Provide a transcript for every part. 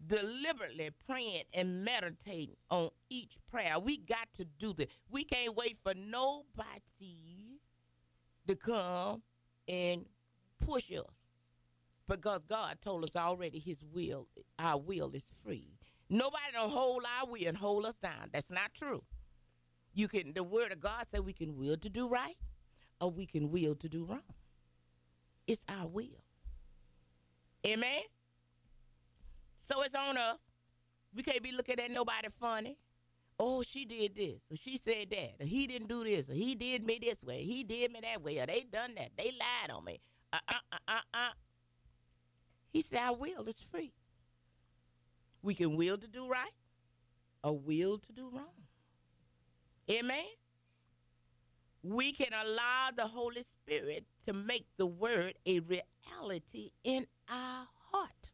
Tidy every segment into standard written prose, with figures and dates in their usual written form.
deliberately praying and meditating on each prayer. We got to do this. We can't wait for nobody to come and push us, because God told us already his will, our will is free. Nobody don't hold our will and hold us down. That's not true. The word of God said we can will to do right or we can will to do wrong. It's our will. Amen? So it's on us. We can't be looking at nobody funny. Oh, she did this, or she said that, or he didn't do this, or he did me this way, he did me that way, or they done that, they lied on me. He said our will is free. We can will to do right or will to do wrong. Amen? We can allow the Holy Spirit to make the word a reality in our heart.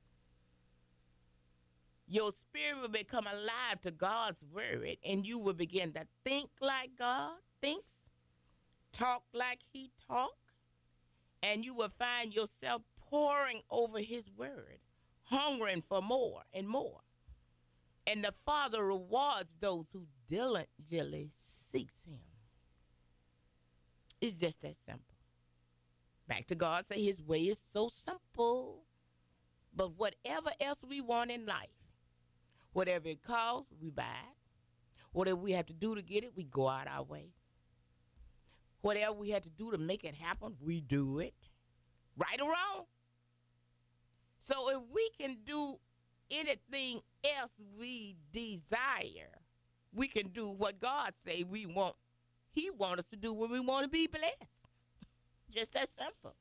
Your spirit will become alive to God's word, and you will begin to think like God thinks, talk like he talks, and you will find yourself poring over his word, hungering for more and more. And the Father rewards those who diligently seeks him. It's just that simple. Back to God, say his way is so simple. But whatever else we want in life, whatever it costs, we buy it. Whatever we have to do to get it, we go out our way. Whatever we have to do to make it happen, we do it. Right or wrong? So if we can do anything else we desire, we can do what God say we want. He wants us to do when we want to be blessed. Just that simple.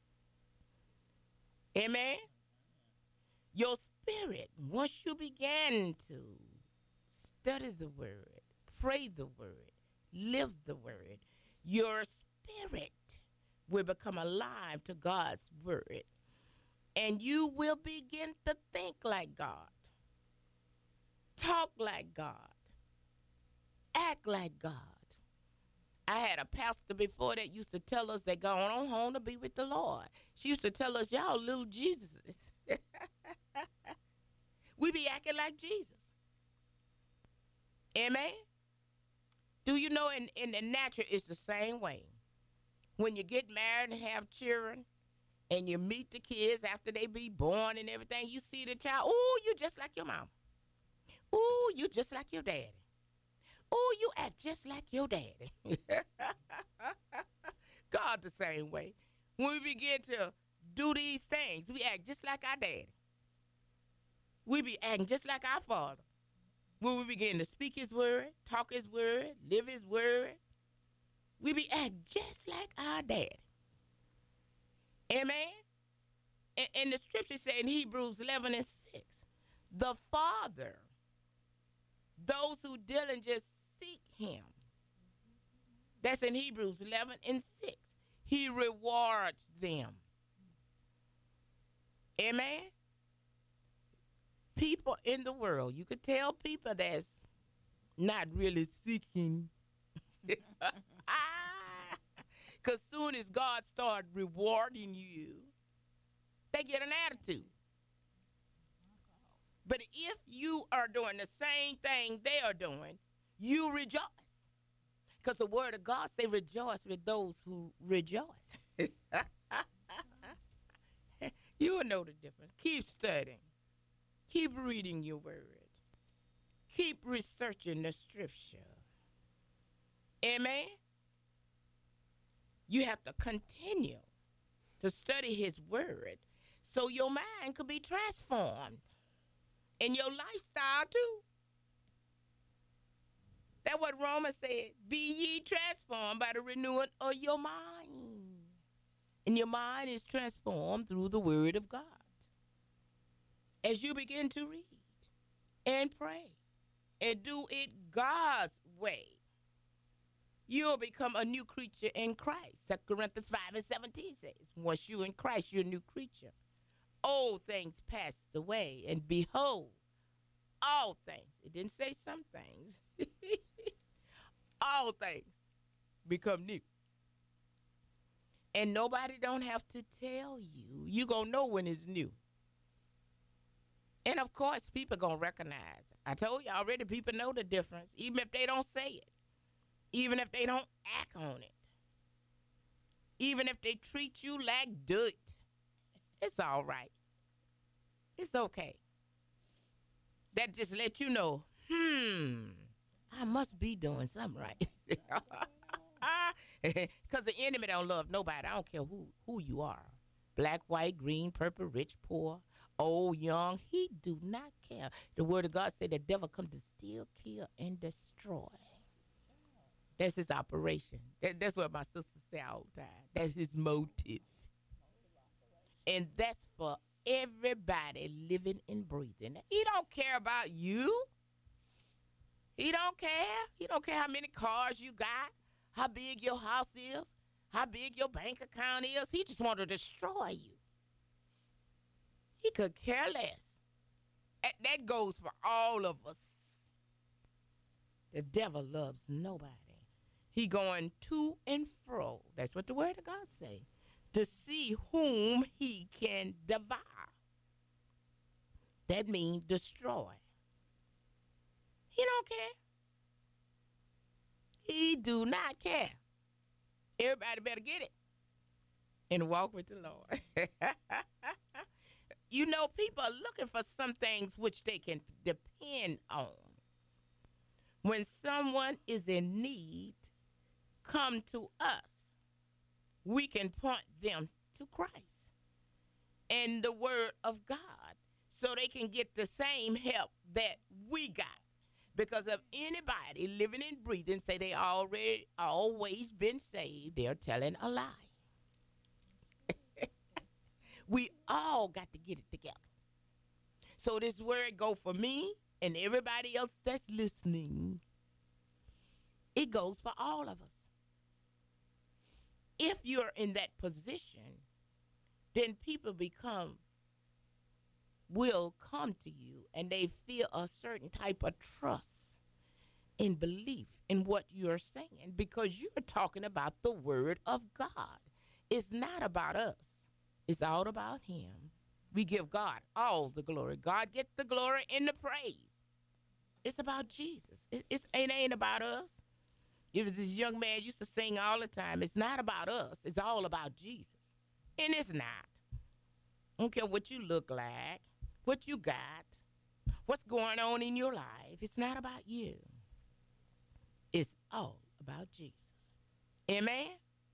Amen? Your spirit, once you begin to study the word, pray the word, live the word, your spirit will become alive to God's word. And you will begin to think like God, talk like God, act like God. I had a pastor before that used to tell us that going on home to be with the Lord. She used to tell us, y'all little Jesuses. We be acting like Jesus. Amen? Do you know in the natural it's the same way? When you get married and have children and you meet the kids after they be born and everything, you see the child, ooh, you just like your mom. Ooh, you just like your daddy. Ooh, you act just like your daddy. God the same way. When we begin to do these things, we act just like our daddy. We be acting just like our father. When we begin to speak his word, talk his word, live his word, we be acting just like our daddy. Amen? And the scripture say in Hebrews 11:6, the Father, those who diligently seek him, that's in Hebrews 11:6, he rewards them. Amen? People in the world, you could tell people that's not really seeking. Because soon as God starts rewarding you, they get an attitude. But if you are doing the same thing they are doing, you rejoice. Because the word of God say rejoice with those who rejoice. You will know the difference. Keep studying. Keep reading your word. Keep researching the scripture. Amen? You have to continue to study his word so your mind could be transformed and your lifestyle too. That's what Romans said. Be ye transformed by the renewing of your mind. And your mind is transformed through the word of God. As you begin to read and pray and do it God's way, you'll become a new creature in Christ. 2 Corinthians 5:17 says, once you're in Christ, you're a new creature. Old things passed away, and behold, all things. It didn't say some things. All things become new. And nobody don't have to tell you. You gonna know when it's new. And of course, people gonna recognize it. I told you already, people know the difference, even if they don't say it, even if they don't act on it, even if they treat you like dirt. It's all right. It's okay. That just let you know, I must be doing something right. Because the enemy don't love nobody. I don't care who you are. Black, white, green, purple, rich, poor, old, young. He do not care. The word of God said the devil come to steal, kill, and destroy. That's his operation. That's what my sister say all the time. That's his motive. And that's for everybody living and breathing. He don't care about you. He don't care. He don't care how many cars you got, how big your house is, how big your bank account is. He just want to destroy you. He could care less. That goes for all of us. The devil loves nobody. He going to and fro. That's what the word of God say. To see whom he can devour. That means destroy. He don't care. He do not care. Everybody better get it and walk with the Lord. You know, people are looking for some things which they can depend on. When someone is in need, come to us. We can point them to Christ and the word of God so they can get the same help that we got. Because if anybody living and breathing say they already always been saved, they're telling a lie. We all got to get it together. So this word go for me and everybody else that's listening. It goes for all of us. If you're in that position, then people will come to you and they feel a certain type of trust and belief in what you're saying because you're talking about the word of God. It's not about us. It's all about him. We give God all the glory. God gets the glory and the praise. It's about Jesus. It ain't about us. It was this young man used to sing all the time. It's not about us. It's all about Jesus. And it's not. I don't care what you look like, what you got, what's going on in your life. It's not about you. It's all about Jesus. Amen?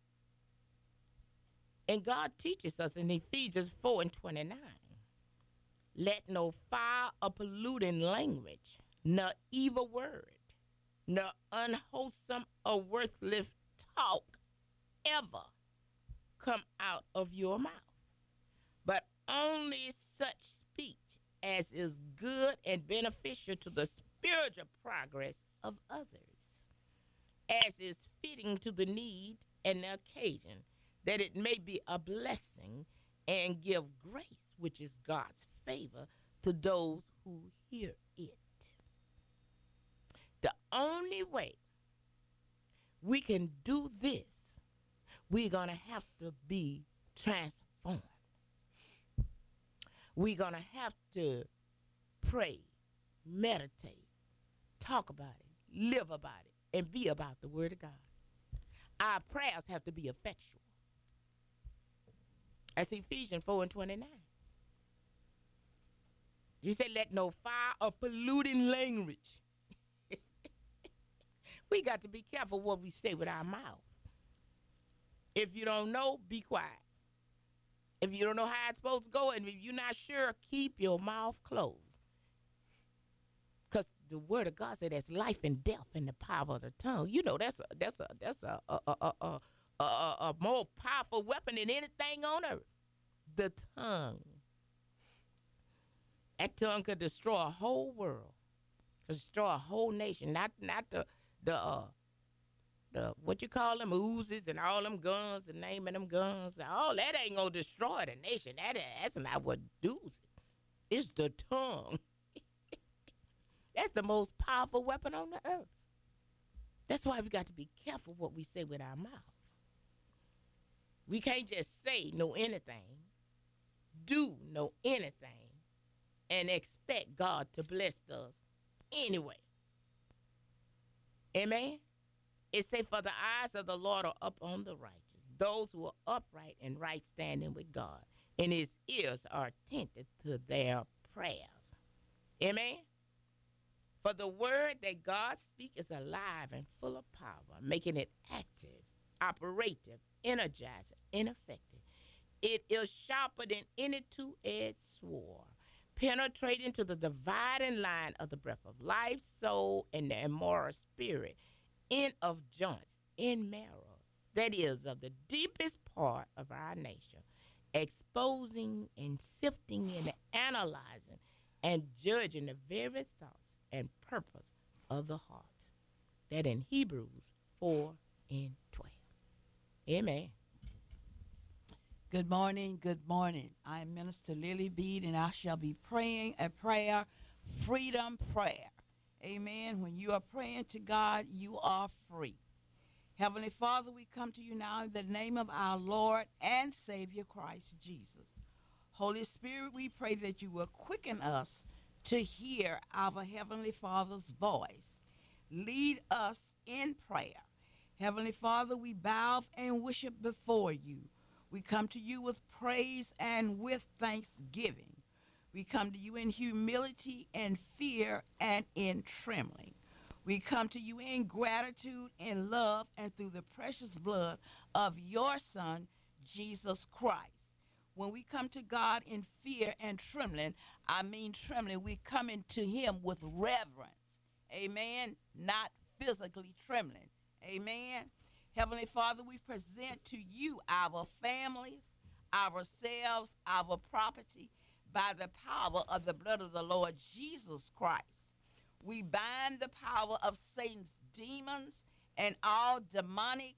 And God teaches us in Ephesians 4:29. Let no foul or polluting language, nor evil word, nor unwholesome or worthless talk ever come out of your mouth, but only such speech as is good and beneficial to the spiritual progress of others, as is fitting to the need and the occasion, that it may be a blessing and give grace, which is God's favor, to those who hear it. The only way we can do this, we're going to have to be transformed. We're going to have to pray, meditate, talk about it, live about it, and be about the word of God. Our prayers have to be effectual. That's Ephesians 4:29. He said, let no foul or polluting language. We got to be careful what we say with our mouth. If you don't know, be quiet. If you don't know how it's supposed to go, and if you're not sure, keep your mouth closed. Because the word of God said there's life and death in the power of the tongue. You know, that's a more powerful weapon than anything on earth. The tongue. That tongue could destroy a whole world, could destroy a whole nation. Not the what you call them, Uzis and all them guns, the name of them guns. All that ain't gonna destroy the nation. That's not what does it. It's the tongue. That's the most powerful weapon on the earth. That's why we got to be careful what we say with our mouth. We can't just say no anything, do no anything and expect God to bless us anyway. Amen. It say, for the eyes of the Lord are up on the righteous, those who are upright and right standing with God, and his ears are attentive to their prayers. Amen. For the word that God speaks is alive and full of power, making it active, operative, energizing, and effective. It is sharper than any two-edged sword, penetrating to the dividing line of the breath of life, soul, and the immoral spirit, in of joints, in marrow, that is, of the deepest part of our nature, exposing and sifting and analyzing and judging the very thoughts and purpose of the hearts. That in Hebrews 4 and 12. Amen. Good morning. Good morning. I am Minister Lily Bead, and I shall be praying a prayer, freedom prayer. Amen. When you are praying to God, you are free. Heavenly Father, we come to you now in the name of our Lord and Savior Christ Jesus. Holy Spirit, we pray that you will quicken us to hear our Heavenly Father's voice. Lead us in prayer. Heavenly Father, we bow and worship before you. We come to you with praise and with thanksgiving. We come to you in humility and fear and in trembling. We come to you in gratitude and love and through the precious blood of your Son, Jesus Christ. When we come to God in fear and trembling, I mean trembling, we come into him with reverence. Amen. Not physically trembling. Amen. Heavenly Father, we present to you our families, ourselves, our property by the power of the blood of the Lord Jesus Christ. We bind the power of Satan's demons and all demonic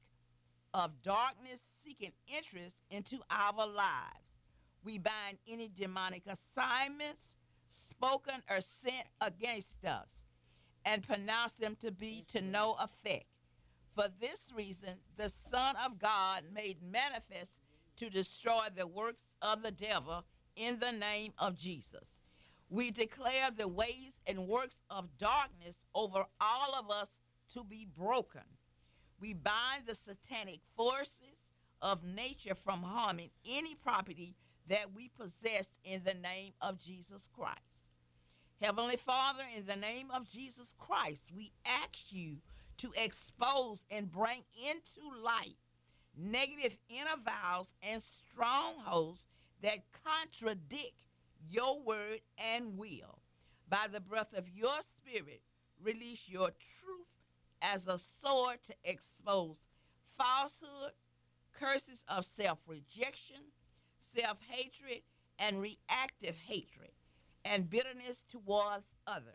of darkness seeking interest into our lives. We bind any demonic assignments spoken or sent against us and pronounce them to be to no effect. For this reason, the Son of God made manifest to destroy the works of the devil in the name of Jesus. We declare the ways and works of darkness over all of us to be broken. We bind the satanic forces of nature from harming any property that we possess in the name of Jesus Christ. Heavenly Father, in the name of Jesus Christ, we ask you to expose and bring into light negative inner vows and strongholds that contradict your word and will. By the breath of your spirit, release your truth as a sword to expose falsehood, curses of self rejection, self hatred, and reactive hatred, and bitterness towards others.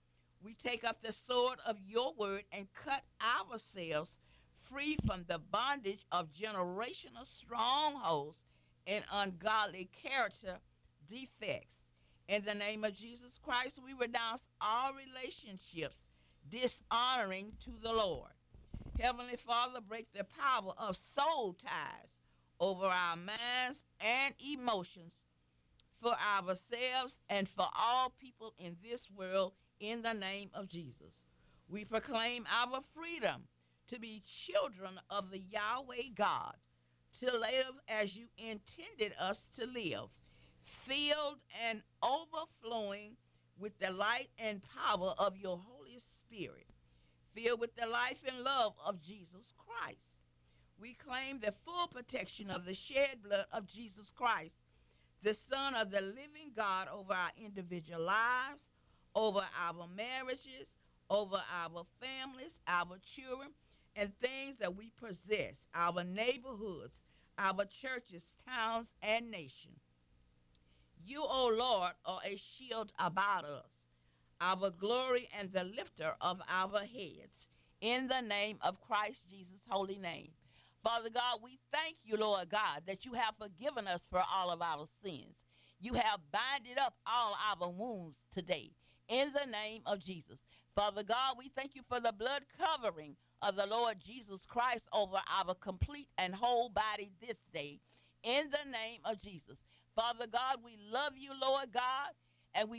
We take up the sword of your word and cut ourselves free from the bondage of generational strongholds and ungodly character defects. In the name of Jesus Christ, we renounce all relationships dishonoring to the Lord. Heavenly Father, break the power of soul ties over our minds and emotions for ourselves and for all people in this world in the name of Jesus. We proclaim our freedom to be children of the Yahweh God, to live as you intended us to live, filled and overflowing with the light and power of your Holy Spirit, filled with the life and love of Jesus Christ. We claim the full protection of the shed blood of Jesus Christ, the Son of the living God, over our individual lives, over our marriages, over our families, our children, and things that we possess, our neighborhoods, our churches, towns, and nations. You, O Lord, are a shield about us, our glory and the lifter of our heads. In the name of Christ Jesus' holy name. Father God, we thank you, Lord God, that you have forgiven us for all of our sins. You have binded up all our wounds today. In the name of Jesus. Father God, we thank you for the blood covering of the Lord Jesus Christ over our complete and whole body this day. In the name of Jesus. Father God, we love you, Lord God, and we